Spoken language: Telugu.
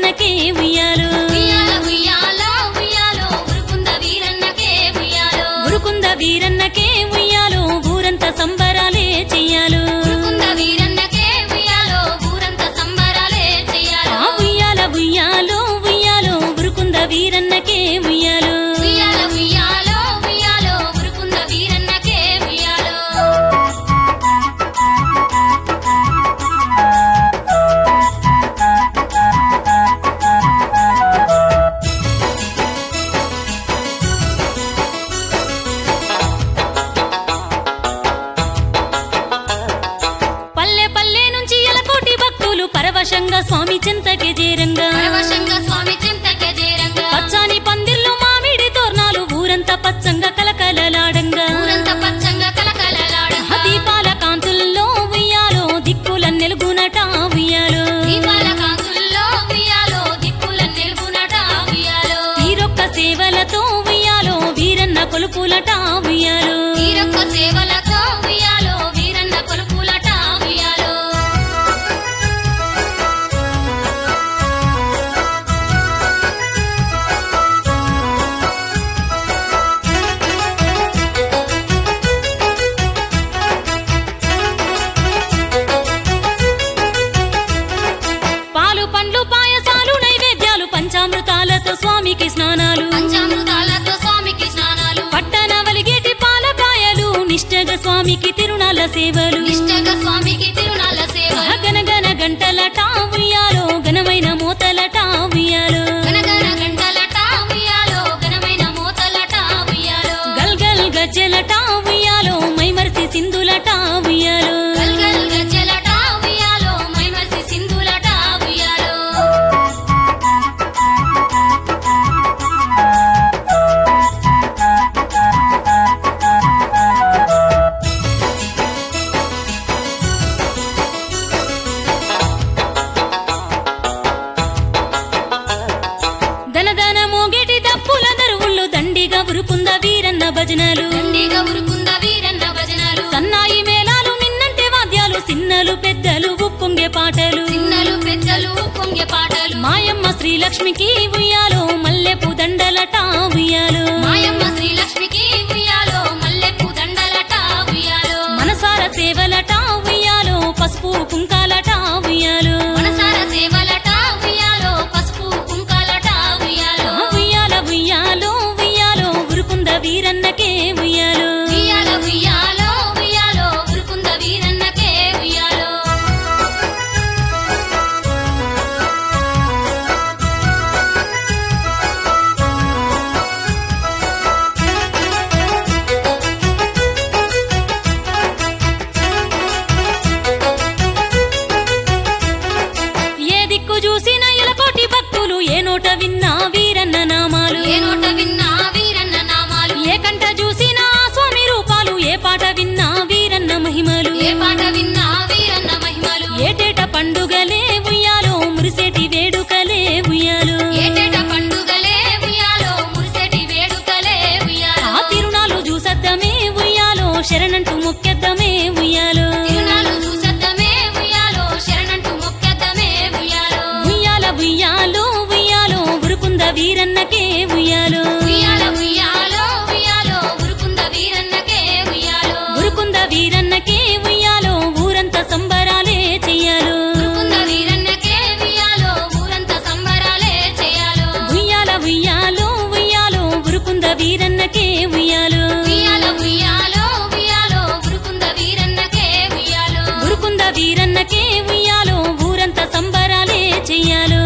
వీరన్నకే ఉయ్యాలో ఉయ్యాల ఉయ్యాలో ఉయ్యాలో ఉరుకుంద వీరన్నకే ఉయ్యాలో ఉరుకుంద వీరన్నకే ఉయ్యాలో ఊరంతా సంబరాలే చెయ్యాలో ఉరుకుంద వీరన్నకే ఉయ్యాలో ఊరంతా సంబరాలే చెయ్యాలో ఉయ్యాల ఉయ్యాలో ఉయ్యాలో ఉరుకుంద వీరన్నకే ఉయ్యాలో ఉయ్యాల ఉయ్యాలో ఉయ్యాలో ఉరుకుంద వీరన్నకే ఉయ్యాలో పల్లె పల్లె నుంచి ఎలకోటి భక్తులు పరవశంగా స్వామి చింతకి చేరంగా పరవశంగా స్వామి చింతకే చేరంగా పచ్చాని పందిర్లు మామిడి తోరణాలు ఊరంతా పచ్చంగా కలకలలాడంగా ఊరంతా పచ్చంగా కలకలలాడంగా దీపాల కాంతుల్లో ఉయ్యాలో దిక్కుల నెలుగునట ఉయ్యాలో దీపాల కాంతుల్లో ఉయ్యాలో దిక్కుల నిలుపునట ఉయ్యాలో తీరొక్క సేవలతో ఉయ్యాలో వీరన్న కొలుపులట ఉయ్యాలో తీరొక్క సేవలతో ఉయ్యాలో వీరన్న కొలుపులట ఉయ్యాలో పాలు పండ్లు పాయసాలు నైవేద్యాలు పంచామృతాలతో స్వామికి స్నానాలు పంచామృతాలతో స్వామికి స్నానాలు పట్టణ వలిగేటి పాలకాయలు నిష్టగా స్వామికి తిరునాళ్ళ సేవలు నిష్టగా స్వామికి తిరునాళ్ళ సేవ గనగన గంటలట ఉయ్యాలో ఘనమైన మోతలట ఉయ్యాలో గనగన గంటలట ఉయ్యాలో ఘనమైన మోతలట ఉయ్యాలో గల్గల్ గజ్జలట ఉయ్యాలో మైమర్చి సింధులట ఉయ్యాలో గల్గల్ గజ్జలట ఉయ్యాలో మైమర్చి సింధులట ఉయ్యాలో దనదన మోగేటి దప్పుల దరువుళ్ళు దండిగా ఉరుకుంద వీరన్న భజనలు దండిగా ఉరుకుంద వీరన్న భజనాలు సన్నాయి మేళాలు నిన్నంటే వాద్యాలు సిన్నలు పెద్దలు ఉప్పొంగే పాటలు చిన్నలు పెద్దలు పొంగే పాటలు మాయమ్మ శ్రీలక్ష్మికి ఉయ్యాలో మల్లెపు దండలట ఉయ్యాలో మాయమ్మ శ్రీలక్ష్మికి ఉయ్యాలో మల్లెపూ దండలట ఉయ్యాలో మనసార సేవలట ఉయ్యాలో పసుపు కుంకాలట ఉయ్యాలో మనసార సేవలట ఉయ్యాలో పసుపు కుంకాలట ఉయ్యాలో ఉయ్యాల ఉయ్యాలో ఉయ్యాలో ఉరుకుంద వీరన్నకే ఉయ్యాలో ఉయ్యాల ఉయ్యాలో ఉయ్యాలో ఉరుకుంద వీరన్నకే ఉయ్యాలో ఏ దిక్కు చూసిన ఇలకోటి భక్తులు ఏ నోట విన్నా వీరన్న నామాలు ఏ నోట విన్నా వీరన్న నామాలు ఏ కంట చూసినా స్వామి రూపాలు ఏ పాట విన్నా వీరన్న మహిమలు ఏ పాట విన్నా వీరన్న మహిమలు ఏటేట పండుగలే ఉయ్యాలో మురిసేటి వేడుకలే ఉయ్యాలో ఏటేట పండుగలే ఉయ్యాలో మురిసెటి వేడుకలే ఉయ్యాలో ఆ తిరునాళ్ళు చూసద్దమే ఉయ్యాలో శరణంటూ మొక్కెద్దమే ఉయ్యాలో తిరునాళ్ళు చూసద్దమే ఉయ్యాలో శరణంటూ మొక్కెద్దమే ఉయ్యాలో ఉయ్యాల ఉయ్యాలో ఉయ్యాలో ఉరుకుంద వీరన్నకే ఉయ్యాలో ఉయ్యాల ఉయ్యాలో ఉయ్యాలో ఉరుకుంద వీరన్నకే ఉయ్యాలో ఉరుకుంద వీరన్నకే ఉయ్యాలో ఊరంతా సంబరాలే చెయ్యాలో ఉరుకుంద వీరన్నకే ఉయ్యాలో ఊరంతా సంబరాలే చేయాలో ఉయ్యాల ఉయ్యాలో ఉయ్యాలో ఉరుకుంద వీరన్నకే ఉయ్యాలో ఉయ్యాల ఉయ్యాలో ఉయ్యాలో ఉరుకుంద వీరన్నకే ఉయ్యాలో ఉరుకుంద వీరన్నకే ఉయ్యాలో ఊరంతా సంబరాలే చెయ్యాలో